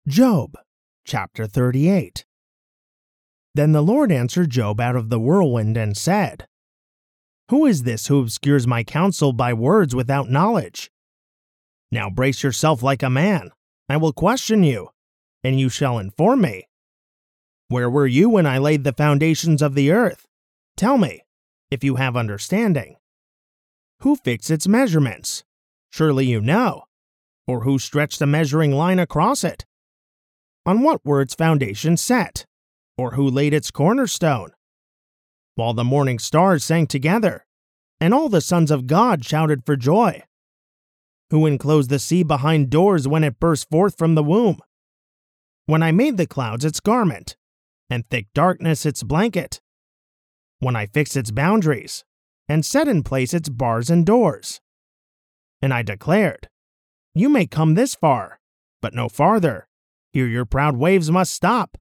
Job, chapter 38. Then the Lord answered Job out of the whirlwind and said, Who is this who obscures my counsel by words without knowledge? Now brace yourself like a man. I will question you, and you shall inform me. Where were you when I laid the foundations of the earth? Tell me, if you have understanding. Who fixed its measurements? Surely you know. Or who stretched the measuring line across it? On what were its foundations set? Or who laid its cornerstone? While the morning stars sang together, and all the sons of God shouted for joy. Who enclosed the sea behind doors when it burst forth from the womb? When I made the clouds its garment, and thick darkness its blanket. When I fixed its boundaries, and set in place its bars and doors. And I declared, You may come this far, but no farther. Here your proud waves must stop.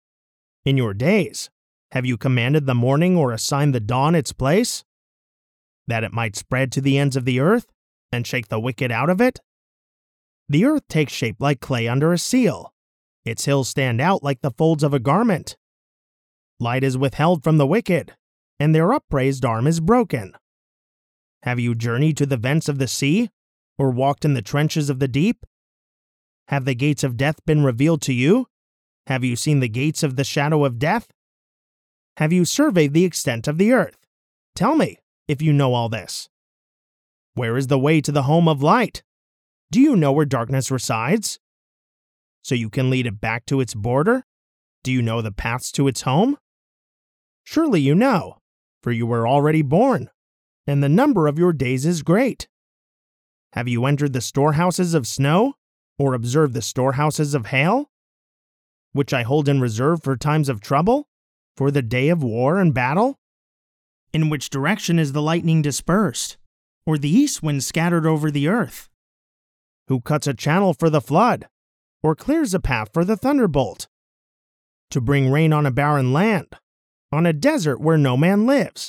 In your days, have you commanded the morning or assigned the dawn its place? That it might spread to the ends of the earth, and shake the wicked out of it? The earth takes shape like clay under a seal. Its hills stand out like the folds of a garment. Light is withheld from the wicked, and their upraised arm is broken. Have you journeyed to the vents of the sea, or walked in the trenches of the deep? Have the gates of death been revealed to you? Have you seen the gates of the shadow of death? Have you surveyed the extent of the earth? Tell me, if you know all this. Where is the way to the home of light? Do you know where darkness resides? So you can lead it back to its border? Do you know the paths to its home? Surely you know, for you were already born, and the number of your days is great. Have you entered the storehouses of snow, or observed the storehouses of hail, which I hold in reserve for times of trouble, for the day of war and battle? In which direction is the lightning dispersed, or the east wind scattered over the earth? Who cuts a channel for the flood, or clears a path for the thunderbolt? To bring rain on a barren land, on a desert where no man lives.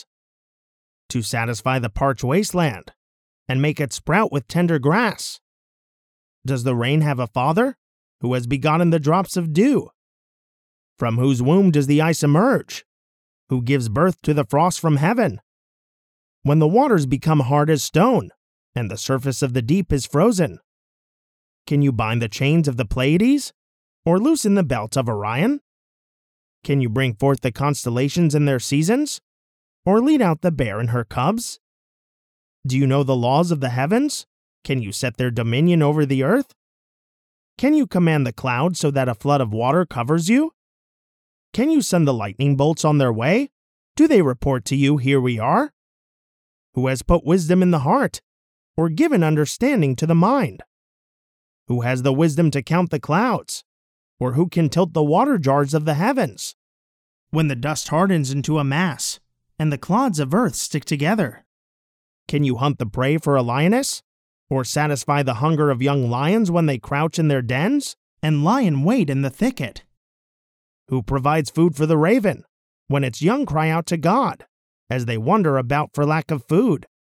To satisfy the parched wasteland, and make it sprout with tender grass. Does the rain have a father, who has begotten the drops of dew? From whose womb does the ice emerge? Who gives birth to the frost from heaven? When the waters become hard as stone, and the surface of the deep is frozen. Can you bind the chains of the Pleiades, or loosen the belt of Orion? Can you bring forth the constellations in their seasons, or lead out the bear and her cubs? Do you know the laws of the heavens? Can you set their dominion over the earth? Can you command the clouds so that a flood of water covers you? Can you send the lightning bolts on their way? Do they report to you, Here we are? Who has put wisdom in the heart, or given understanding to the mind? Who has the wisdom to count the clouds, or who can tilt the water jars of the heavens? When the dust hardens into a mass, and the clods of earth stick together. Can you hunt the prey for a lioness, or satisfy the hunger of young lions when they crouch in their dens, and lie in wait in the thicket? Who provides food for the raven, when its young cry out to God, as they wander about for lack of food?